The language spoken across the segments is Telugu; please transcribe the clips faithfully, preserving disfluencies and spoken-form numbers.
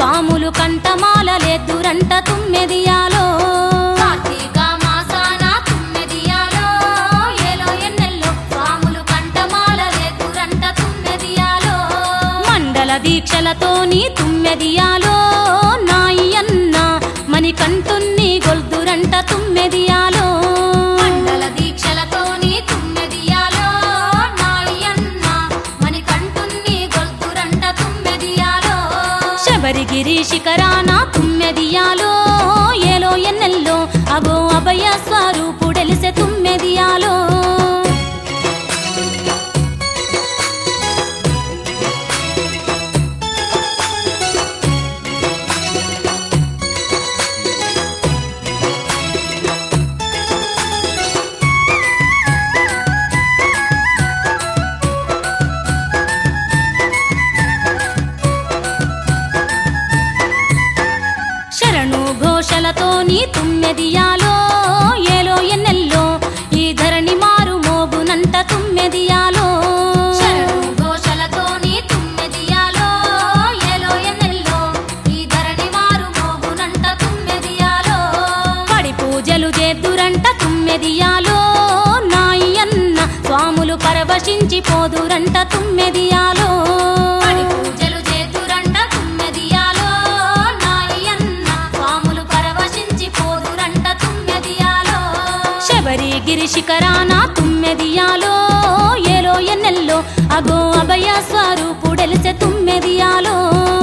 స్వాములు కంటమాలలేద్దురంట తుమ్మెదియాలో కార్తీక మాసాన తుమ్మెదియాలో ఏలో ఎన్నెల్లో స్వాములు కంటమాలలేద్దురంట తుమ్మెదియాలో మండల దీక్షలతోని తుమ్మెదియాలో నాయన్న మణికంఠుణ్ణి గొల్దురంట తుమ్మెదియాలో మండల దీక్షలతోని తుమ్మెదియాలో నాయన్న మణికంఠుణ్ణి గొల్దురంట తుమ్మెదియాలో శబరిగిరి శిఖరాన తుమ్మెదియాలో ఏలో ఎన్నెల్లో అగో అభయ స్వరూపుడెలిసె తుమ్మెదియాలో ఘోషలతోని తుమ్మెదియాలో ఏలో ఎన్నెల్లో ఈ ధరణి మారు మోగునంట తుమ్మెదియాలో శరణు ఘోషలతోని తుమ్మెదియాలో ఏలో ఎన్నెల్లో ఈ ధరణి మారు మోగునంట తుమ్మెదియాలో పడి పూజలు చేద్దురంట తుమ్మెదియాలో నాయన్న స్వాములు పరవశించి పోదురంట తుమ్మెదియాలో పడి పూజలు చేద్దురంట తుమ్మెదియాలో శబరిగిరి శిఖరాన తుమ్మెదియాలో ఏలో ఎన్నెల్లో అగో అభయ స్వరూపుడెలిసె తుమ్మెదియాలో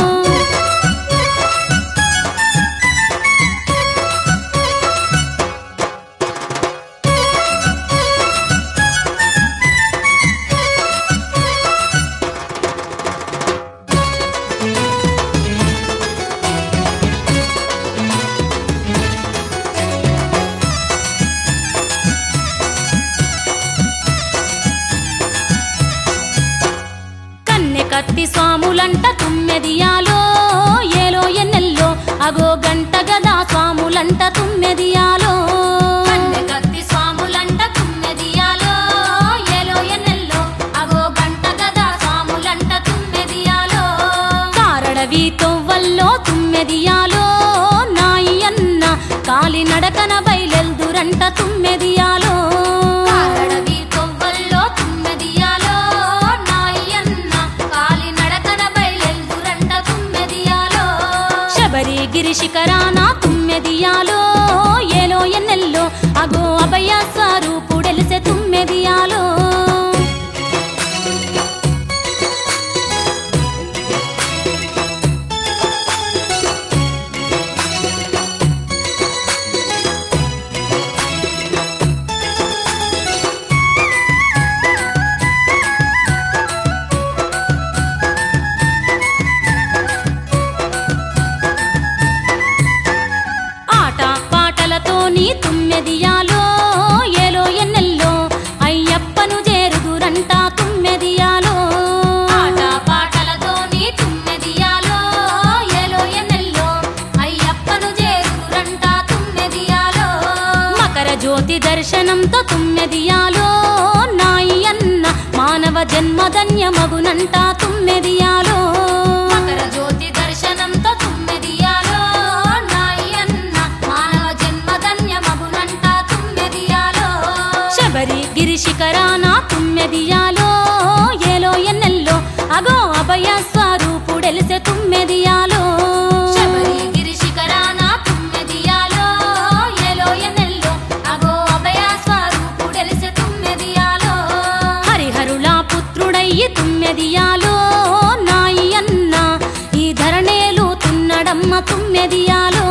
కత్తి స్వాములంట తుమ్మెదియాలో ఏలో ఎన్నెల్లో అగో గంట గదా స్వాములంట తుమ్మెదియాలో కత్తి స్వాములంట తుమ్మెదియాలో ఏలో ఎన్నెల్లో అగో గంట గదా స్వాములంట తుమ్మెదియాలో కారడవి తొవ్వల్లో తుమ్మెదియాలో నాయన్న కాలి నడకన బయలెల్దురంట తుమ్మెదియాలో శబరిగిరి శిఖరాన తుమ్మెదియాలో ఏలో ఎన్నెల్లో అగో అభయ స్వరూపుడెలిసె తుమ్మెదియాలో తుమ్మెదియాలో ఏలో ఎన్నెల్లో అయ్యప్పను చేరుదురంట తుమ్మెదియాలో ఆట పాటలతోని తుమ్మెదియాలో ఏలో ఎన్నెల్లో అయ్యప్పను చేరుదురంట తుమ్మెదియాలో మకర జ్యోతి దర్శనంతో తుమ్మెదియాలో నాయన్న మానవ జన్మధన్యమగునంట తుమ్మెదియాలో మకర జ్యోతి దర్శనంతో తుమ్మెదియాలో శబరిగిరి శిఖరాన తుమ్మెదియాలో ఏలో ఎన్నెల్లో అగో అభయ స్వరూపుడెలిసె తుమ్మెదియాలో శబరిగిరి శిఖరాన తుమ్మెదియాలో ఏలో ఎన్నెల్లో అగో అభయ స్వరూపుడెలిసె తుమ్మెదియాలో హరిహరుల పుత్రుడయ్యి తుమ్మెదియాలో నాయన్న ఈ ధరణేలు తున్నడమ్మ తుమ్మెదియాలో